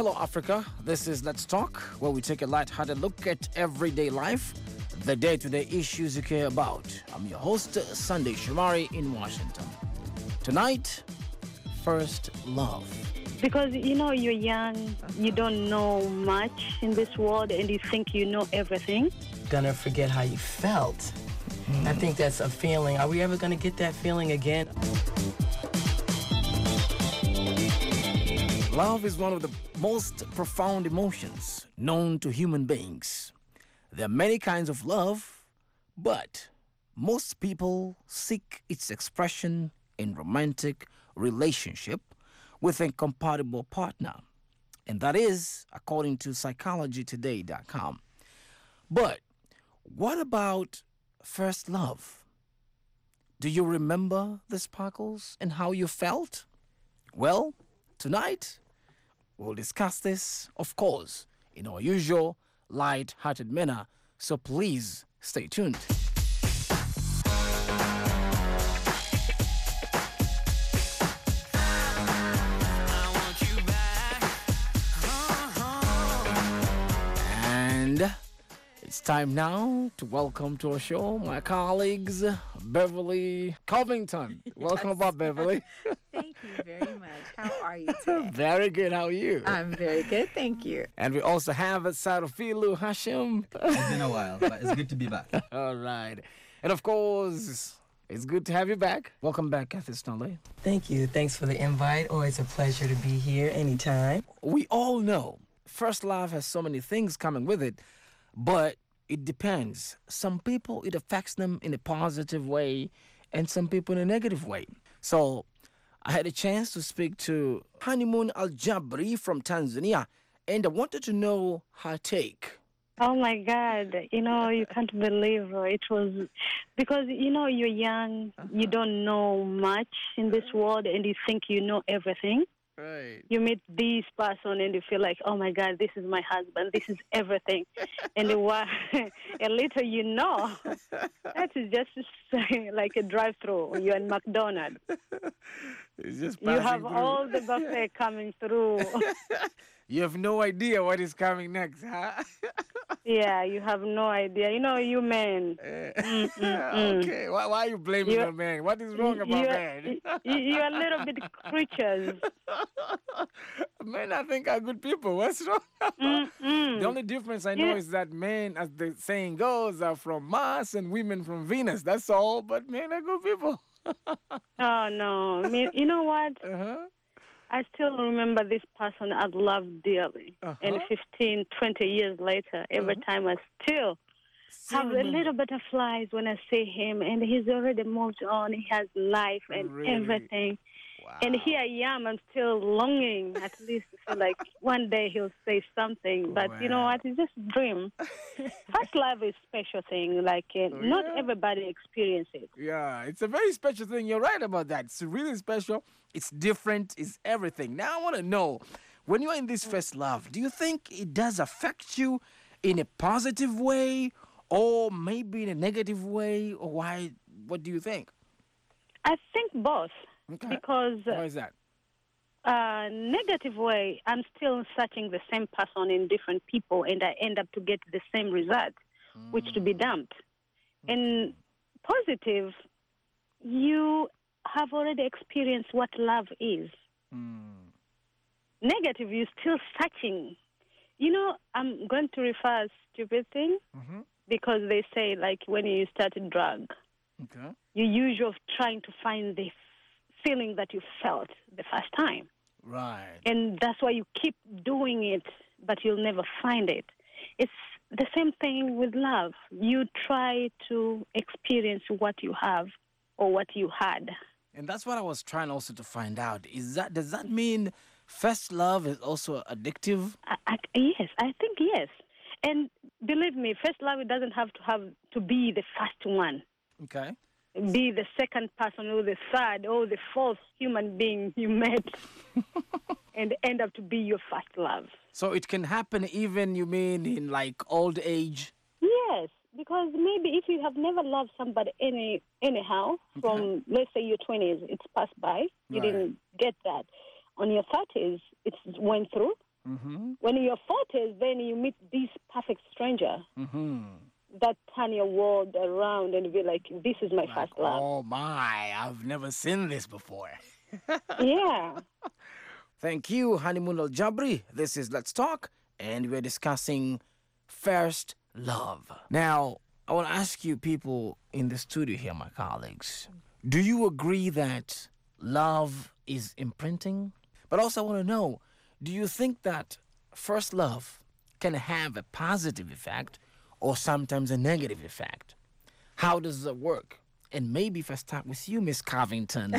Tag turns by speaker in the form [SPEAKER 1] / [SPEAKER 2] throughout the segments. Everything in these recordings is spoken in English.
[SPEAKER 1] Hello, Africa. This is Let's Talk, where we take a light-hearted look at everyday life, the day-to-day issues you care about. I'm your host, Sunday Shomari in Washington. Tonight, first love.
[SPEAKER 2] Because, you're young, you don't know much in this world, and you think you know everything.
[SPEAKER 3] Gonna forget how you felt. I think that's a feeling. Are we ever gonna get that feeling again?
[SPEAKER 1] Love is one of the most profound emotions known to human beings. There are many kinds of love, but most people seek its expression in romantic relationship with a compatible partner. And that is according to psychologytoday.com. But what about first love? Do you remember the sparkles and how you felt? Well, tonight, we'll discuss this, of course, in our usual light-hearted manner, so please stay tuned. And it's time now to welcome to our show my colleagues, Beverly Covington. Welcome aboard, Beverly.
[SPEAKER 4] Thank you very much. How are you today?
[SPEAKER 1] Very good. How are you?
[SPEAKER 4] I'm very good, thank you.
[SPEAKER 1] And we also have Sarufilu Hashim.
[SPEAKER 5] It's been a while, but it's good to be back.
[SPEAKER 1] All right. And of course, it's good to have you back. Welcome back, Kathy Stanley.
[SPEAKER 3] Thank you. Thanks for the invite. Always a pleasure to be here anytime.
[SPEAKER 1] We all know first love has so many things coming with it, but it depends. Some people, it affects them in a positive way, and some people in a negative way. So I had a chance to speak to Honeymoon Al-Jabri from Tanzania, and I wanted to know her take.
[SPEAKER 2] Oh, my God. You can't believe it was because, you're young, you don't know much in this world, and you think you know everything.
[SPEAKER 1] Right.
[SPEAKER 2] You meet this person and you feel like, oh, my God, this is my husband. This is everything. And a little you know, that is just like a drive-through. You're in McDonald's.
[SPEAKER 1] It's just
[SPEAKER 2] You
[SPEAKER 1] passing
[SPEAKER 2] have
[SPEAKER 1] through.
[SPEAKER 2] all the buffet coming through.
[SPEAKER 1] You have no idea what is coming next, huh?
[SPEAKER 2] Yeah, you have no idea. You men.
[SPEAKER 1] Okay, why are you blaming your man? What is wrong about men?
[SPEAKER 2] You're a little bit creatures.
[SPEAKER 1] Men, I think, are good people. What's wrong? The only difference I know is that men, as the saying goes, are from Mars and women from Venus. That's all, but men are good people.
[SPEAKER 2] Oh, no. You know what?
[SPEAKER 1] Uh-huh.
[SPEAKER 2] I still remember this person I loved dearly. And 15, 20 years later, every time I still have a little butterflies when I see him. And he's already moved on. He has life and everything.
[SPEAKER 1] Wow.
[SPEAKER 2] And here I am. I'm still longing, at least, to feel like one day he'll say something. But you know what? It's just a dream. First love is a special thing. Not everybody experiences it.
[SPEAKER 1] Yeah, it's a very special thing. You're right about that. It's really special. It's different. It's everything. Now, I want to know, when you're in this first love, do you think it does affect you in a positive way or maybe in a negative way? Or why? What do you think?
[SPEAKER 2] I think both.
[SPEAKER 1] Okay.
[SPEAKER 2] Because
[SPEAKER 1] why is that?
[SPEAKER 2] Negative way, I'm still searching the same person in different people, and I end up to get the same result, which to be dumped. And positive, you have already experienced what love is. Negative, you're still searching. I'm going to refer a stupid thing because they say, when you start a drug, you're usually trying to find the feeling that you felt the first time.
[SPEAKER 1] Right.
[SPEAKER 2] And that's why you keep doing it, but you'll never find it. It's the same thing with love. You try to experience what you have or what you had.
[SPEAKER 1] And that's what I was trying also to find out. Does that mean first love is also addictive?
[SPEAKER 2] Yes, I think yes. And believe me, first love, it doesn't have to be the first one.
[SPEAKER 1] Okay.
[SPEAKER 2] Be the second person or the third or the fourth human being you met and end up to be your first love.
[SPEAKER 1] So it can happen even, you mean, in old age?
[SPEAKER 2] Yes, because maybe if you have never loved somebody anyhow, from, let's say, your 20s, it's passed by, you didn't get that. On your 30s, it went through, When in your 40s, then you meet this perfect stranger that turn your world around and be like, this is my first love.
[SPEAKER 1] Oh my, I've never seen this before.
[SPEAKER 2] Yeah.
[SPEAKER 1] Thank you, Honeymoon Al Jabri. This is Let's Talk, and we're discussing first love. Now, I want to ask you people in the studio here, my colleagues, do you agree that love is imprinting? But also I want to know, do you think that first love can have a positive effect or sometimes a negative effect? How does it work? And maybe if I start with you, Miss Covington,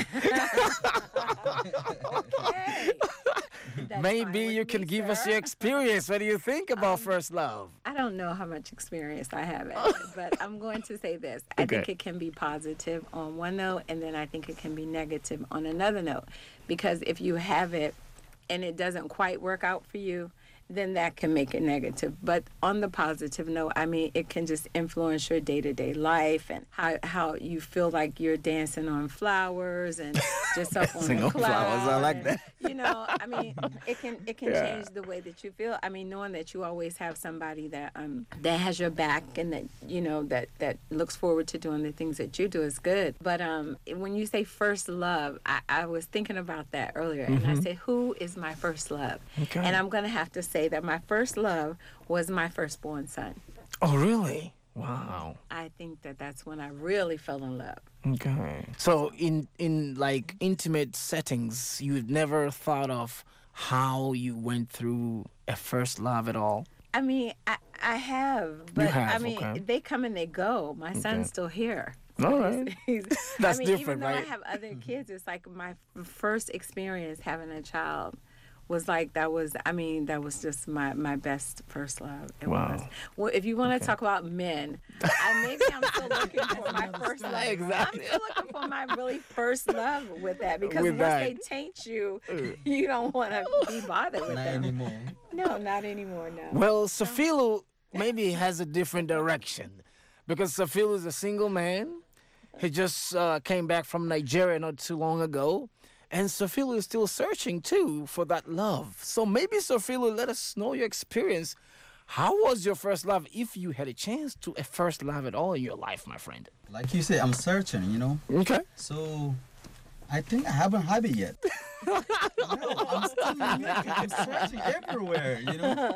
[SPEAKER 4] Okay. That's
[SPEAKER 1] maybe
[SPEAKER 4] fine with
[SPEAKER 1] you can
[SPEAKER 4] me,
[SPEAKER 1] give us
[SPEAKER 4] sir.
[SPEAKER 1] your experience. What do you think about first love?
[SPEAKER 4] I don't know how much experience I have at it, but I'm going to say this. I think
[SPEAKER 1] Okay.
[SPEAKER 4] it can be positive on one note, and then I think it can be negative on another note. Because if you have it and it doesn't quite work out for you, then that can make it negative. But on the positive note, I mean, it can just influence your day-to-day life and how you feel like you're dancing on flowers and just up on
[SPEAKER 1] Dancing
[SPEAKER 4] the
[SPEAKER 1] on
[SPEAKER 4] cloud.
[SPEAKER 1] flowers, I like
[SPEAKER 4] and,
[SPEAKER 1] that.
[SPEAKER 4] You know, I mean, it can change the way that you feel. I mean, knowing that you always have somebody that that has your back and that that looks forward to doing the things that you do is good. But when you say first love, I was thinking about that earlier, and I said, who is my first love?
[SPEAKER 1] Okay.
[SPEAKER 4] And I'm gonna have to say that my first love was my firstborn son.
[SPEAKER 1] Oh, really? Wow.
[SPEAKER 4] I think that's when I really fell in love.
[SPEAKER 1] Okay. So in like intimate settings, you've never thought of how you went through a first love at all?
[SPEAKER 4] I mean, I have, but I
[SPEAKER 1] have,
[SPEAKER 4] mean,
[SPEAKER 1] okay.
[SPEAKER 4] they come and they go. My son's still here.
[SPEAKER 1] All right. That's
[SPEAKER 4] I mean,
[SPEAKER 1] different,
[SPEAKER 4] even though
[SPEAKER 1] right?
[SPEAKER 4] I have other kids, it's like my first experience having a child was like that was just my best first love. It
[SPEAKER 1] Wow.
[SPEAKER 4] was. Well, if you want to talk about men, maybe I'm still looking for my first love.
[SPEAKER 1] Exactly.
[SPEAKER 4] I'm still looking for my really first love with that because
[SPEAKER 1] With
[SPEAKER 4] once
[SPEAKER 1] that.
[SPEAKER 4] they taint you, you don't want to be bothered with
[SPEAKER 5] Not
[SPEAKER 4] them.
[SPEAKER 5] anymore.
[SPEAKER 4] No, not anymore. No.
[SPEAKER 1] Well, Safilu maybe has a different direction because Safilu is a single man. He just came back from Nigeria not too long ago. And Safilu is still searching, too, for that love. So maybe, Safilu, let us know your experience. How was your first love, if you had a chance to a first love at all in your life, my friend?
[SPEAKER 5] Like you say, I'm searching, you know.
[SPEAKER 1] Okay.
[SPEAKER 5] So I think I haven't had it yet. No, I'm still looking. I'm searching everywhere, you know.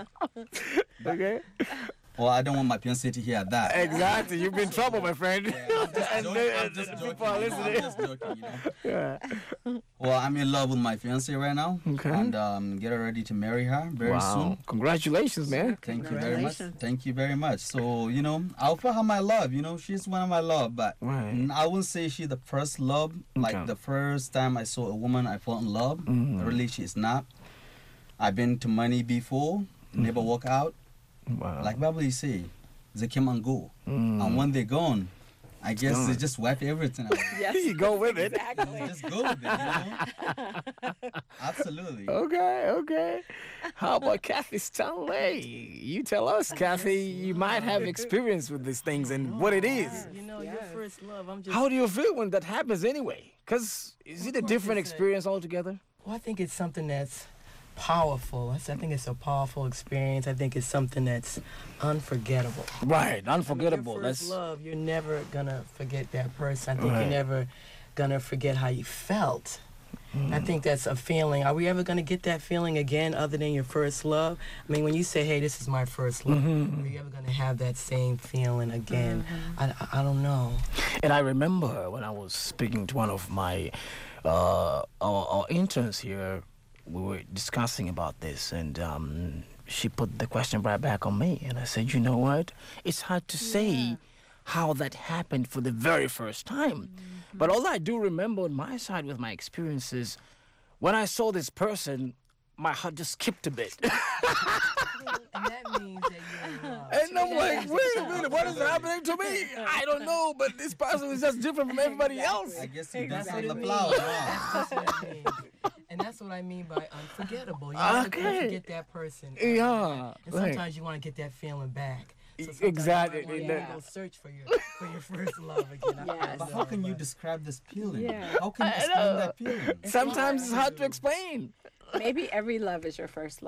[SPEAKER 1] Okay.
[SPEAKER 5] Well, I don't want my fiancé to hear that.
[SPEAKER 1] Exactly. You've been in trouble, my friend.
[SPEAKER 5] I'm just joking.
[SPEAKER 1] People are listening.
[SPEAKER 5] I'm just joking, you know.
[SPEAKER 1] Yeah.
[SPEAKER 5] Well, I'm in love with my fiancé right now.
[SPEAKER 1] Okay.
[SPEAKER 5] And getting ready to marry her very soon.
[SPEAKER 1] Congratulations, man.
[SPEAKER 5] Thank you very much.
[SPEAKER 4] Congratulations.
[SPEAKER 5] Thank you very much. So, you know, I'll offer her my love. You know, she's one of my love, but
[SPEAKER 1] Right.
[SPEAKER 5] I wouldn't say she's the first love. Like
[SPEAKER 1] Okay.
[SPEAKER 5] the first time I saw a woman, I fell in love. Really, she's not. I've been to money before, never walk out.
[SPEAKER 1] Wow.
[SPEAKER 5] Like Bible say, they come and go. And when they're gone, I guess they just wipe everything out.
[SPEAKER 4] Yes.
[SPEAKER 1] You go with it.
[SPEAKER 4] Exactly.
[SPEAKER 5] Just go with it, you know? Absolutely.
[SPEAKER 1] Okay. How about Kathy Stanley? You tell us, Kathy. You might have experience with these things and what it is.
[SPEAKER 3] You know, your first love, I'm just...
[SPEAKER 1] How do you feel when that happens anyway? Because is it a different experience altogether?
[SPEAKER 3] Well, I think it's something that's powerful. I think it's a powerful experience. I think it's something that's unforgettable.
[SPEAKER 1] Right,
[SPEAKER 3] I
[SPEAKER 1] unforgettable.
[SPEAKER 3] mean, your first
[SPEAKER 1] That's
[SPEAKER 3] love, you're never gonna forget that person. I think
[SPEAKER 1] Right.
[SPEAKER 3] you're never gonna forget how you felt. I think that's a feeling. Are we ever gonna get that feeling again other than your first love? I mean, when you say, hey, this is my first love, are you ever gonna have that same feeling again? I don't know.
[SPEAKER 1] And I remember when I was speaking to one of my our interns here, we were discussing about this, and she put the question right back on me, and I said, you know what? It's hard to say how that happened for the very first time. But all I do remember on my side with my experiences, when I saw this person, my heart just skipped a bit.
[SPEAKER 3] And that means that you're in love.
[SPEAKER 1] And I'm like, wait a minute, what is happening to me? I don't know, but this person is just different from everybody else.
[SPEAKER 5] I guess you dance
[SPEAKER 3] That's
[SPEAKER 5] on
[SPEAKER 3] what
[SPEAKER 5] the
[SPEAKER 3] it
[SPEAKER 5] flower.
[SPEAKER 3] means.
[SPEAKER 5] Huh?
[SPEAKER 3] That's what it means. And that's what I mean by unforgettable. You're never
[SPEAKER 1] Okay.
[SPEAKER 3] gonna forget that person.
[SPEAKER 1] Yeah,
[SPEAKER 3] And
[SPEAKER 1] right.
[SPEAKER 3] sometimes you want to get that feeling back. So sometimes
[SPEAKER 1] Exactly.
[SPEAKER 3] You might
[SPEAKER 1] Yeah.
[SPEAKER 3] want to go search for your first love again.
[SPEAKER 4] Yes.
[SPEAKER 5] But how can you describe this feeling?
[SPEAKER 4] Yeah.
[SPEAKER 5] How can you explain that feeling?
[SPEAKER 1] Sometimes it's hard to explain.
[SPEAKER 4] Maybe every love is your first love.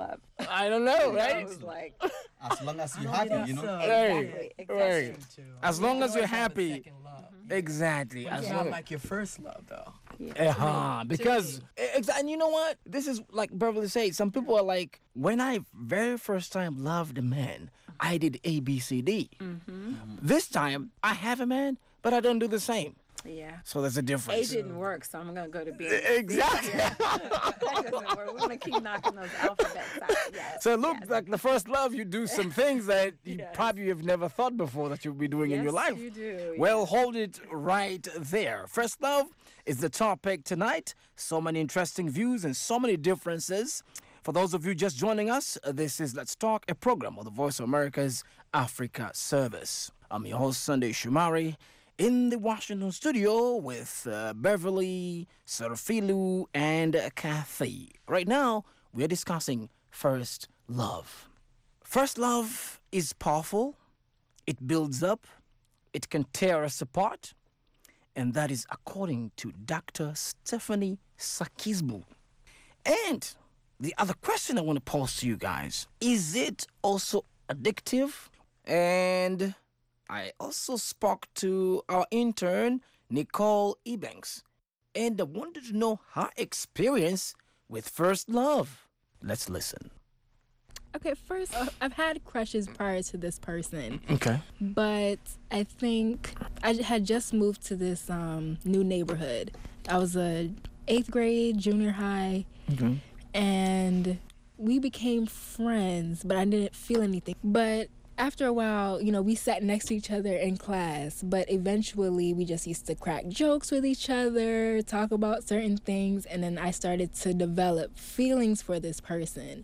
[SPEAKER 1] I don't know,
[SPEAKER 4] I
[SPEAKER 1] right?
[SPEAKER 4] was like,
[SPEAKER 5] As long as you're
[SPEAKER 3] I don't
[SPEAKER 5] happy,
[SPEAKER 3] think
[SPEAKER 5] you know.
[SPEAKER 3] so.
[SPEAKER 1] Right,
[SPEAKER 4] Exactly.
[SPEAKER 1] right. As long as you're
[SPEAKER 3] Always have a
[SPEAKER 1] happy.
[SPEAKER 3] second love.
[SPEAKER 1] Exactly.
[SPEAKER 3] It's
[SPEAKER 1] As
[SPEAKER 3] not
[SPEAKER 1] long
[SPEAKER 3] like your first love, though.
[SPEAKER 1] because and you know what? This is like Beverly said. Some people are like, when I very first time loved a man, I did A, B, C, D. This time I have a man, but I don't do the same.
[SPEAKER 4] Yeah.
[SPEAKER 1] So there's a difference.
[SPEAKER 4] A didn't work, so I'm gonna go to B.
[SPEAKER 1] Exactly.
[SPEAKER 4] That doesn't work. We're gonna keep knocking those alphabets out. Yes.
[SPEAKER 1] So look, like the first love, you do some things that you probably have never thought before that you'll be doing in your life.
[SPEAKER 4] You do.
[SPEAKER 1] Well, hold it right there. First love is the topic tonight. So many interesting views and so many differences. For those of you just joining us, this is Let's Talk, a program of the Voice of America's Africa Service. I'm your host, Sunday Shumari, in the Washington studio with Beverly, Serafilu, and Kathy. Right now, we are discussing first love. First love is powerful. It builds up. It can tear us apart. And that is according to Dr. Stephanie Sakisbu. And the other question I want to pose to you guys, is it also addictive? And I also spoke to our intern, Nicole Ebanks, and I wanted to know her experience with first love. Let's listen.
[SPEAKER 6] Okay, first, I've had crushes prior to this person,
[SPEAKER 1] Okay.
[SPEAKER 6] but I think I had just moved to this new neighborhood. I was a 8th grade, junior high, and we became friends, but I didn't feel anything. But after a while, you know, we sat next to each other in class, but eventually we just used to crack jokes with each other, talk about certain things, and then I started to develop feelings for this person.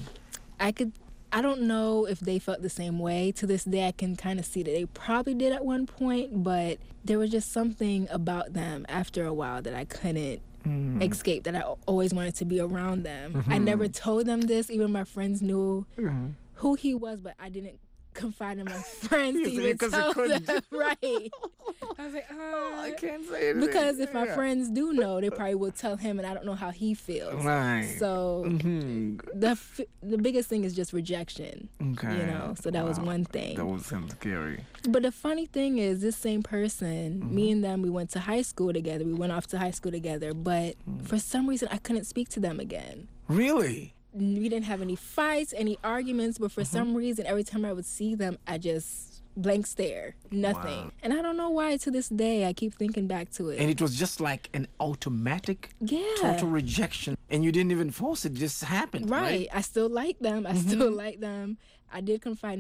[SPEAKER 6] I don't know if they felt the same way. To this day, I can kind of see that they probably did at one point, but there was just something about them after a while that I couldn't escape, that I always wanted to be around them. I never told them this. Even my friends knew who he was, but I didn't confide in my friends to even tell them. Right. I was like,
[SPEAKER 1] I can't say anything.
[SPEAKER 6] because if my friends do know, they probably will tell him, and I don't know how he feels.
[SPEAKER 1] Right.
[SPEAKER 6] So the biggest thing is just rejection.
[SPEAKER 1] Okay.
[SPEAKER 6] You know, so that was one thing.
[SPEAKER 1] That was scary.
[SPEAKER 6] But the funny thing is, this same person, me and them, we went to high school together. We went off to high school together, but for some reason, I couldn't speak to them again.
[SPEAKER 1] Really?
[SPEAKER 6] We didn't have any fights, any arguments, but for some reason, every time I would see them, I just blank stare, nothing.
[SPEAKER 1] Wow.
[SPEAKER 6] And I don't know why to this day I keep thinking back to it.
[SPEAKER 1] And it was just like an automatic total rejection. And you didn't even force it, just happened.
[SPEAKER 6] Right. I still like them. I still like them. I did confide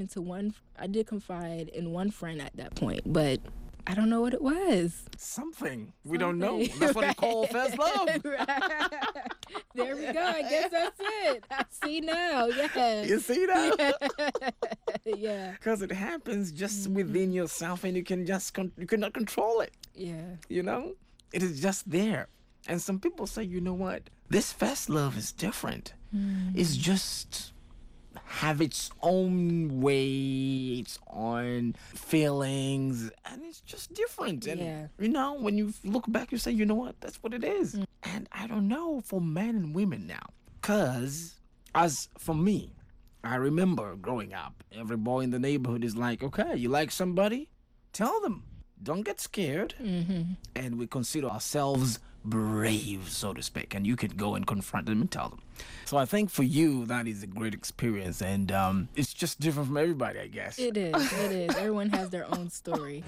[SPEAKER 6] in one friend at that point, but I don't know what it was.
[SPEAKER 1] Something. We don't know. That's what they call first love.
[SPEAKER 6] Right. There we go. I guess that's it. I see now. Yeah.
[SPEAKER 1] You see that?
[SPEAKER 6] Yeah.
[SPEAKER 1] Because it happens just within yourself and you cannot control it.
[SPEAKER 6] Yeah.
[SPEAKER 1] You know? It is just there. And some people say, you know what? This first love is different. It's just have its own way, its own feelings, and it's just different. And, you know, when you look back, you say, you know what? That's what it is. And I don't know for men and women now. Because, as for me, I remember growing up, every boy in the neighborhood is like, okay, you like somebody? Tell them. Don't get scared. And we consider ourselves brave, so to speak, and you could go and confront them and tell them. So I think for you, that is a great experience, and it's just different from everybody, I guess.
[SPEAKER 6] It is. It is. Everyone has their own story.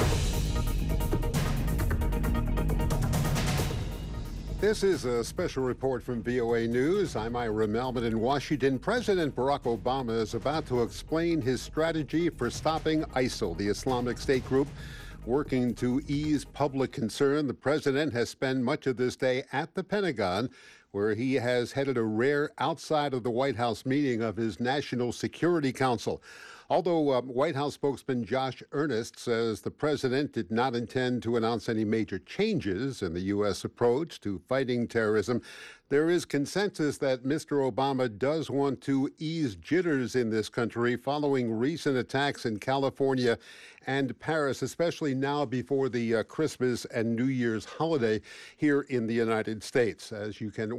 [SPEAKER 7] This is a special report from VOA News. I'm Ira Melvin in Washington. President Barack Obama is about to explain his strategy for stopping ISIL, the Islamic State group, working to ease public concern. The president has spent much of this day at the Pentagon, where he has headed a rare outside of the White House meeting of his National Security Council. Although White House spokesman Josh Earnest says the president did not intend to announce any major changes in the U.S. approach to fighting terrorism, there is consensus that Mr. Obama does want to ease jitters in this country following recent attacks in California and Paris, especially now before the Christmas and New Year's holiday here in the United States. As you can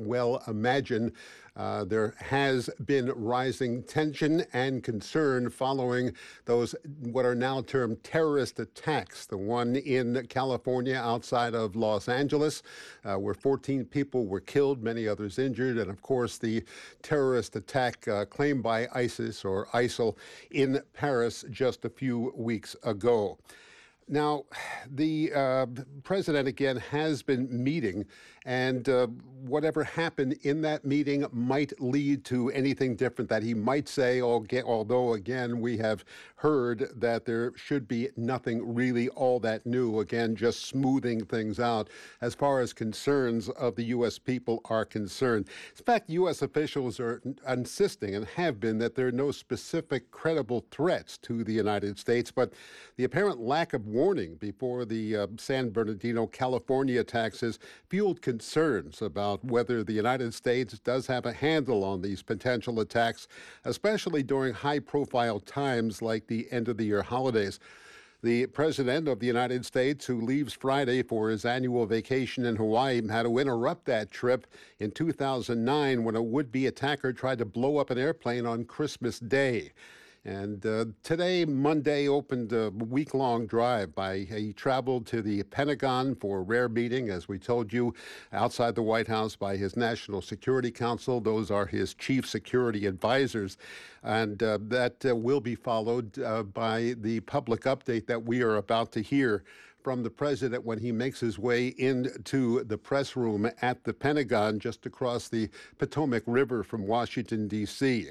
[SPEAKER 7] well imagine. There has been rising tension and concern following those what are now termed terrorist attacks. The one in California outside of Los Angeles, where 14 people were killed, many others injured, and of course the terrorist attack claimed by ISIS or ISIL in Paris just a few weeks ago. Now, the president, again, has been meeting, and whatever happened in that meeting might lead to anything different that he might say, although, again, we have heard that there should be nothing really all that new, again, just smoothing things out as far as concerns of the U.S. people are concerned. In fact, U.S. officials are insisting, and have been, that there are no specific credible threats to the United States, but the apparent lack of warning before the San Bernardino, California attacks has fueled concerns about whether the United States does have a handle on these potential attacks, especially during high-profile times like the end-of-the-year holidays. The President of the United States, who leaves Friday for his annual vacation in Hawaii, had to interrupt that trip in 2009 when a would-be attacker tried to blow up an airplane on Christmas Day. And today, Monday, opened a week-long drive. He traveled to the Pentagon for a rare meeting, as we told you, outside the White House by his National Security Council. Those are his chief security advisors. And that will be followed by the public update that we are about to hear from the president when he makes his way into the press room at the Pentagon just across the Potomac River from Washington, D.C.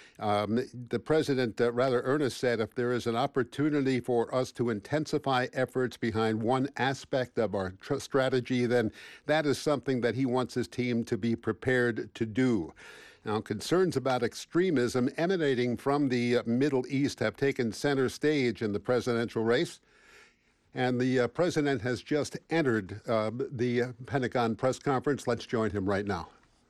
[SPEAKER 7] The president, rather earnest, said if there is an opportunity for us to intensify efforts behind one aspect of our strategy, then that is something that he wants his team to be prepared to do. Now, concerns about extremism emanating from the Middle East have taken center stage in the presidential race. And the president has just entered the Pentagon press conference. Let's join him right now.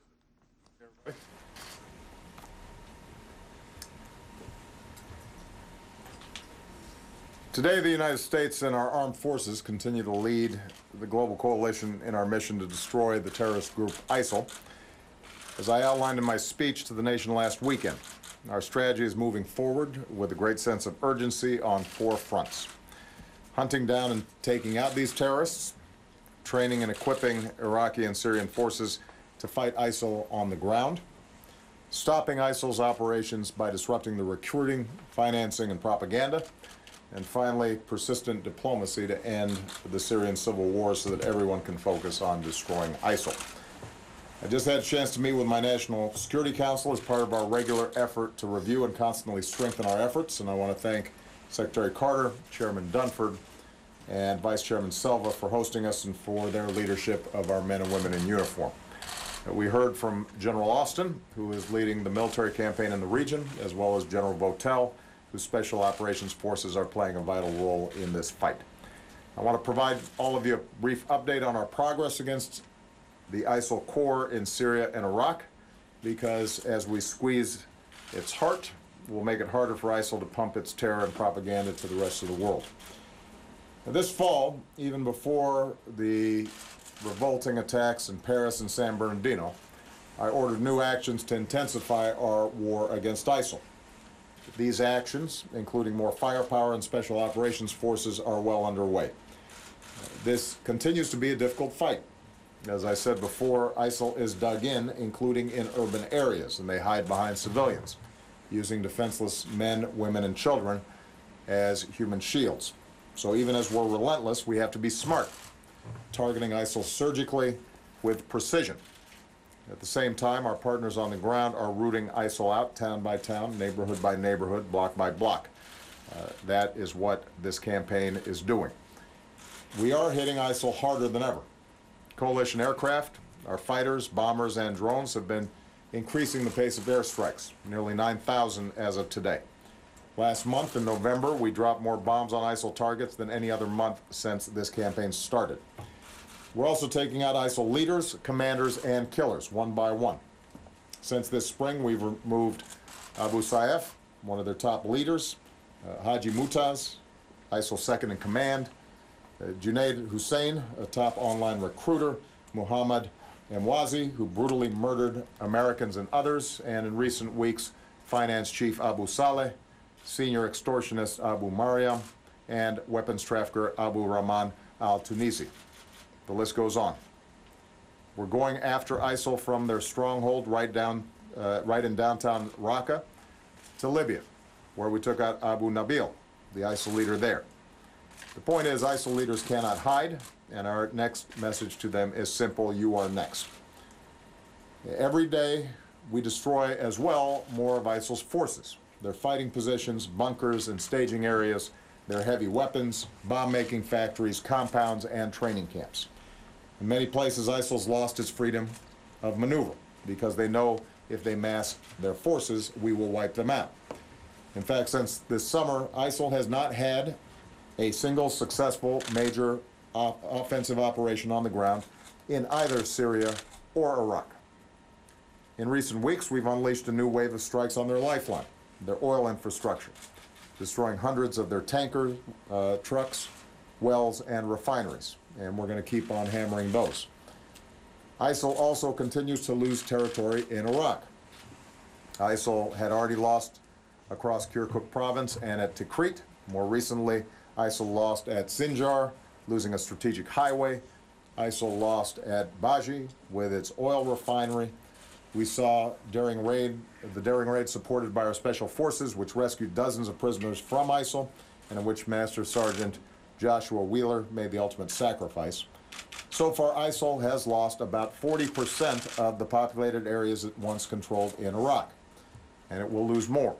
[SPEAKER 8] Today, the United States and our armed forces continue to lead the global coalition in our mission to destroy the terrorist group ISIL. As I outlined in my speech to the nation last weekend, our strategy is moving forward with a great sense of urgency on 4 fronts: hunting down and taking out these terrorists, training and equipping Iraqi and Syrian forces to fight ISIL on the ground, stopping ISIL's operations by disrupting the recruiting, financing, and propaganda, and finally, persistent diplomacy to end the Syrian civil war so that everyone can focus on destroying ISIL. I just had a chance to meet with my National Security Council as part of our regular effort to review and constantly strengthen our efforts, and I want to thank Secretary Carter, Chairman Dunford, and Vice Chairman Selva for hosting us and for their leadership of our men and women in uniform. We heard from General Austin, who is leading the military campaign in the region, as well as General Votel, whose special operations forces are playing a vital role in this fight. I want to provide all of you a brief update on our progress against the ISIL core in Syria and Iraq, because as we squeeze its heart, we'll make it harder for ISIL to pump its terror and propaganda to the rest of the world. Now, this fall, even before the revolting attacks in Paris and San Bernardino, I ordered new actions to intensify our war against ISIL. These actions, including more firepower and special operations forces, are well underway. This continues to be a difficult fight. As I said before, ISIL is dug in, including in urban areas, and they hide behind civilians, using defenseless men, women, and children as human shields. So even as we're relentless, we have to be smart, targeting ISIL surgically with precision. At the same time, our partners on the ground are rooting ISIL out town by town, neighborhood by neighborhood, block by block. That is what this campaign is doing. We are hitting ISIL harder than ever. Coalition aircraft, our fighters, bombers, and drones have been increasing the pace of airstrikes, nearly 9,000 as of today. Last month, in November, we dropped more bombs on ISIL targets than any other month since this campaign started. We're also taking out ISIL leaders, commanders, and killers, one by one. Since this spring, we've removed Abu Sayyaf, one of their top leaders, Haji Mutaz, ISIL second in command, Junaid Hussein, a top online recruiter, Muhammad Emwazi, who brutally murdered Americans and others, and in recent weeks, Finance Chief Abu Saleh, senior extortionist Abu Mariam, and weapons trafficker Abu Rahman al-Tunisi. The list goes on. We're going after ISIL from their stronghold right in downtown Raqqa to Libya, where we took out Abu Nabil, the ISIL leader there. The point is, ISIL leaders cannot hide, and our next message to them is simple: you are next. Every day, we destroy as well more of ISIL's forces, their fighting positions, bunkers, and staging areas, their heavy weapons, bomb-making factories, compounds, and training camps. In many places, ISIL's lost its freedom of maneuver because they know if they mass their forces, we will wipe them out. In fact, since this summer, ISIL has not had a single successful major offensive operation on the ground in either Syria or Iraq. In recent weeks, we've unleashed a new wave of strikes on their lifeline, their oil infrastructure, destroying hundreds of their tankers, trucks, wells, and refineries. And we're going to keep on hammering those. ISIL also continues to lose territory in Iraq. ISIL had already lost across Kirkuk province and at Tikrit. More recently, ISIL lost at Sinjar, losing a strategic highway. ISIL lost at Baji with its oil refinery. We saw the daring raid supported by our special forces, which rescued dozens of prisoners from ISIL, and in which Master Sergeant Joshua Wheeler made the ultimate sacrifice. So far, ISIL has lost about 40% of the populated areas it once controlled in Iraq, and it will lose more.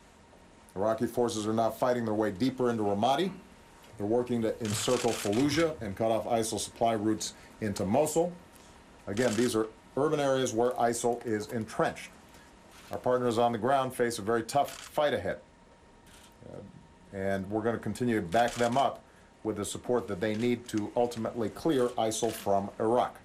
[SPEAKER 8] Iraqi forces are now fighting their way deeper into Ramadi. They're working to encircle Fallujah and cut off ISIL supply routes into Mosul. Again, these are urban areas where ISIL is entrenched. Our partners on the ground face a very tough fight ahead, and we're going to continue to back them up with the support that they need to ultimately clear ISIL from Iraq.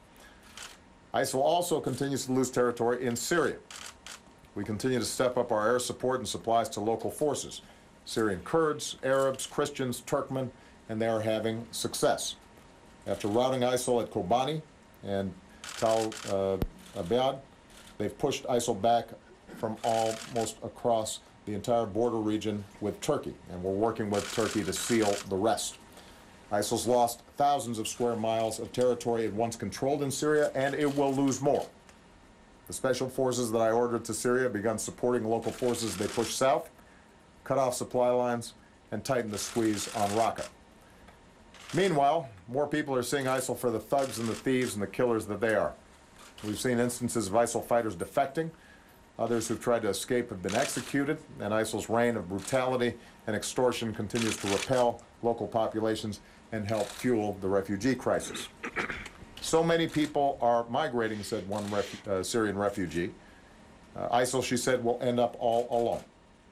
[SPEAKER 8] ISIL also continues to lose territory in Syria. We continue to step up our air support and supplies to local forces, Syrian Kurds, Arabs, Christians, Turkmen, and they are having success. After routing ISIL at Kobani and Tal Abyad, they've pushed ISIL back from almost across the entire border region with Turkey, and we're working with Turkey to seal the rest. ISIL's lost thousands of square miles of territory it once controlled in Syria, and it will lose more. The special forces that I ordered to Syria have begun supporting local forces they push south, cut off supply lines, and tighten the squeeze on Raqqa. Meanwhile, more people are seeing ISIL for the thugs and the thieves and the killers that they are. We've seen instances of ISIL fighters defecting. Others who've tried to escape have been executed, and ISIL's reign of brutality and extortion continues to repel local populations and help fuel the refugee crisis. So many people are migrating, said one Syrian refugee. ISIL, she said, will end up all alone.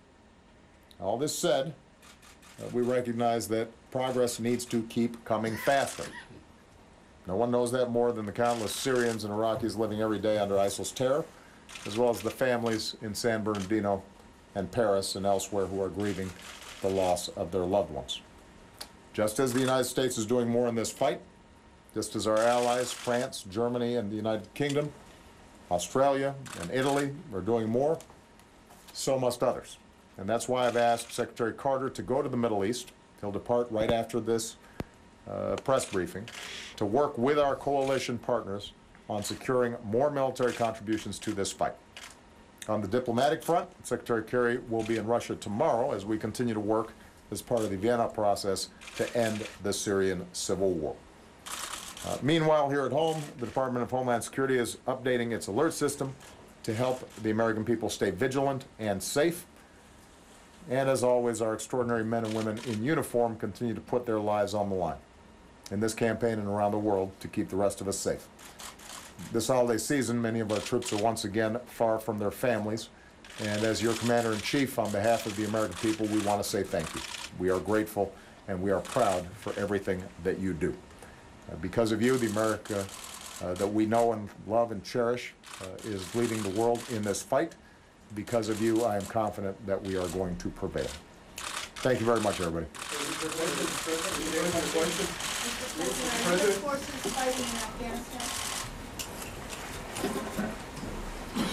[SPEAKER 8] All this said, we recognize that progress needs to keep coming faster. No one knows that more than the countless Syrians and Iraqis living every day under ISIL's terror, as well as the families in San Bernardino and Paris and elsewhere who are grieving the loss of their loved ones. Just as the United States is doing more in this fight, just as our allies, France, Germany, and the United Kingdom, Australia, and Italy are doing more, so must others. And that's why I've asked Secretary Carter to go to the Middle East. He'll depart right after this press briefing to work with our coalition partners on securing more military contributions to this fight. On the diplomatic front, Secretary Kerry will be in Russia tomorrow as we continue to work as part of the Vienna process to end the Syrian civil war. Meanwhile, here at home, the Department of Homeland Security is updating its alert system to help the American people stay vigilant and safe. And as always, our extraordinary men and women in uniform continue to put their lives on the line in this campaign and around the world to keep the rest of us safe. This holiday season, many of our troops are once again far from their families. And as your Commander-in-Chief, on behalf of the American people, we want to say thank you. We are grateful and we are proud for everything that you do. Because of you, the America that we know and love and cherish is leading the world in this fight. Because of you, I am confident that we are going to prevail. Thank you very much, everybody.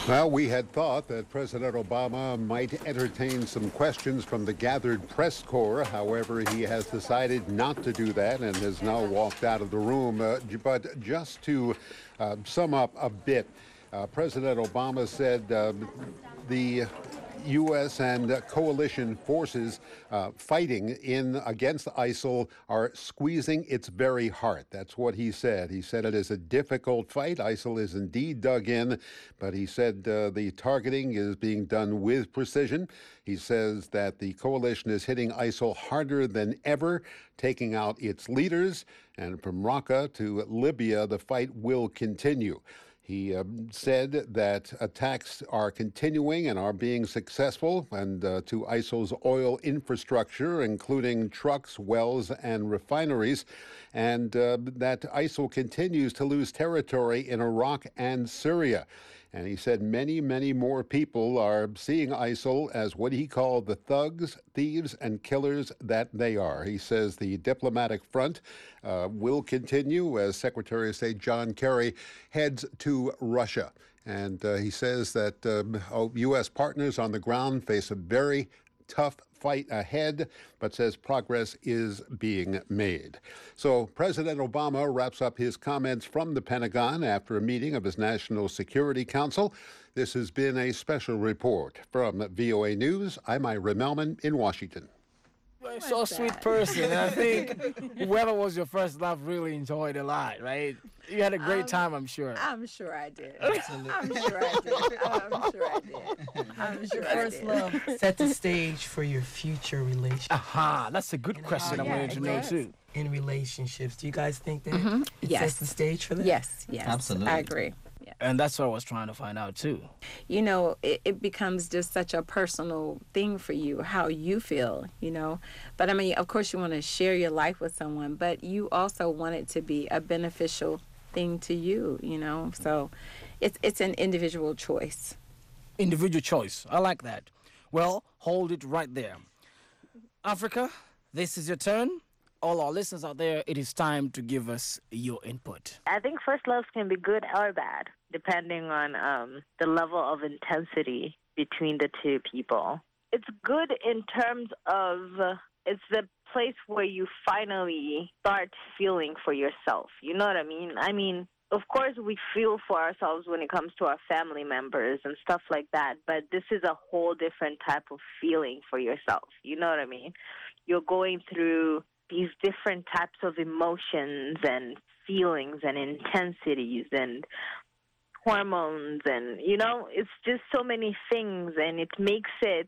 [SPEAKER 7] Well, we had thought that President Obama might entertain some questions from the gathered press corps. However, he has decided not to do that and has now walked out of the room. But just to sum up a bit, President Obama said the U.S. and coalition forces fighting against ISIL are squeezing its very heart. That's what he said. He said it is a difficult fight. ISIL is indeed dug in, but he said the targeting is being done with precision. He says that the coalition is hitting ISIL harder than ever, taking out its leaders. And from Raqqa to Libya, the fight will continue. He said that attacks are continuing and are being successful and to ISIL's oil infrastructure, including trucks, wells, and refineries, and that ISIL continues to lose territory in Iraq and Syria. And he said many, many more people are seeing ISIL as what he called the thugs, thieves, and killers that they are. He says the diplomatic front will continue as Secretary of State John Kerry heads to Russia. And he says that U.S. partners on the ground face a very tough fight ahead, but says progress is being made. So President Obama wraps up his comments from the Pentagon after a meeting of his National Security Council. This has been a special report from VOA News. I'm Ira Melman in Washington.
[SPEAKER 1] You're so a sweet person. And I think whoever was your first love really enjoyed it a lot, right? You had a great time, I'm sure.
[SPEAKER 4] I'm sure I did. I'm sure I did. I'm sure I did. I'm sure I
[SPEAKER 3] First
[SPEAKER 4] did.
[SPEAKER 3] love set the stage for your future relationship.
[SPEAKER 1] Aha, that's a good question I wanted to know, too.
[SPEAKER 3] In relationships, do you guys think that it
[SPEAKER 4] Yes.
[SPEAKER 3] sets the stage for that?
[SPEAKER 4] Yes,
[SPEAKER 5] Absolutely.
[SPEAKER 4] I agree. Yeah.
[SPEAKER 1] And that's what I was trying to find out, too.
[SPEAKER 4] You know, it becomes just such a personal thing for you, how you feel, you know. But I mean, of course, you want to share your life with someone, but you also want it to be a beneficial thing to you, you know. So it's an individual choice.
[SPEAKER 1] Individual choice. I like that. Well, hold it right there. Africa, this is your turn. All our listeners out there, it is time to give us your input.
[SPEAKER 9] I think first loves can be good or bad, depending on the level of intensity between the two people. It's good in terms of it's the place where you finally start feeling for yourself. You know what I mean? I mean, of course, we feel for ourselves when it comes to our family members and stuff like that, but this is a whole different type of feeling for yourself. You know what I mean? You're going through these different types of emotions and feelings and intensities and hormones and, you know, it's just so many things, and it makes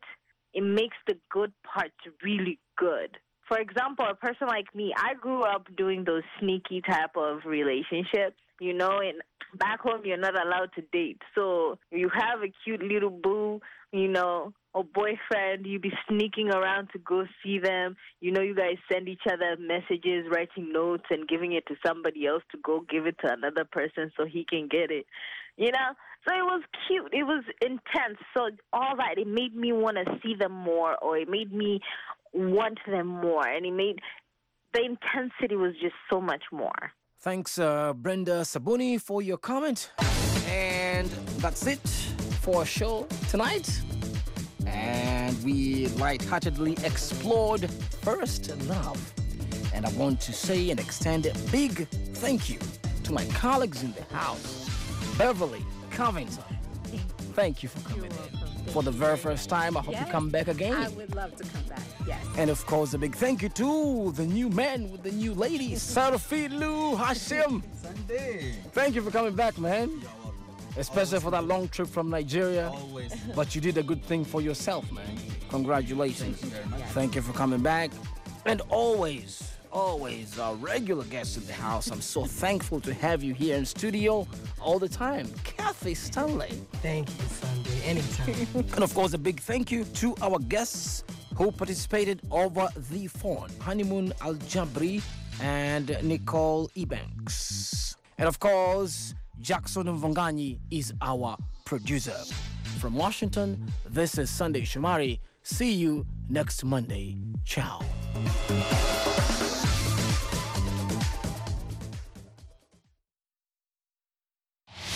[SPEAKER 9] the good parts really good. For example, a person like me, I grew up doing those sneaky type of relationships, you know, and back home you're not allowed to date. So you have a cute little boo, you know, or boyfriend, you be sneaking around to go see them. You know, you guys send each other messages, writing notes, and giving it to somebody else to go give it to another person so he can get it, you know? So it was cute. It was intense. So all that, it made me want to see them more, or it made me want them more. And the intensity was just so much more.
[SPEAKER 1] Thanks, Brenda Sabuni, for your comment. And that's it for our show tonight. And we lightheartedly explored first love. And I want to say and extend a big thank you to my colleagues in the house, Beverly, Covington. Thank you for coming in. For the very first time, I hope you come back again.
[SPEAKER 4] I would love to come back, yes.
[SPEAKER 1] And of course, a big thank you to the new man with the new ladies, Sarafilu Hashim.
[SPEAKER 5] Sunday.
[SPEAKER 1] Thank you for coming back, man. Especially for that long trip from Nigeria.
[SPEAKER 5] Always.
[SPEAKER 1] But you did a good thing for yourself, man. Congratulations.
[SPEAKER 5] Thank you very much.
[SPEAKER 1] Thank you for coming back. And always, our regular guest in the house. I'm so thankful to have you here in studio all the time. Kathy Stanley.
[SPEAKER 3] Thank you, Sunday. Anytime.
[SPEAKER 1] And of course, a big thank you to our guests who participated over the phone. Honeymoon Al-Jabri and Nicole Ebanks. And of course, Jackson Mvangani is our producer. From Washington, this is Sunday Shomari. See you next Monday. Ciao.